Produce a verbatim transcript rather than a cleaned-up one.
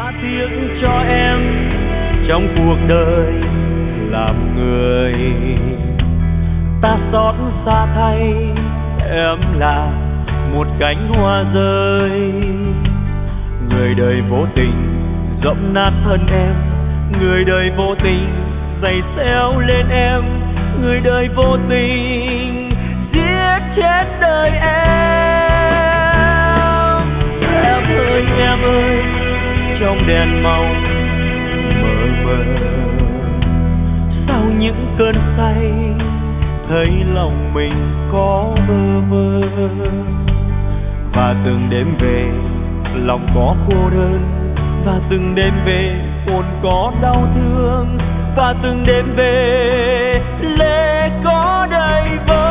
tha tiếng cho em trong cuộc đời làm người. Ta xót xa thay em là một cánh hoa rơi, người đời vô tình dẫm nát thân em, người đời vô tình giày xéo lên em, người đời vô tình giết chết đời em. Em ơi em ơi, trong đèn màu mờ mờ, sau những cơn say thấy lòng mình có bơ vơ. Và từng đêm về lòng có cô đơn, và từng đêm về hồn có đau thương, và từng đêm về lệ có đầy vơi.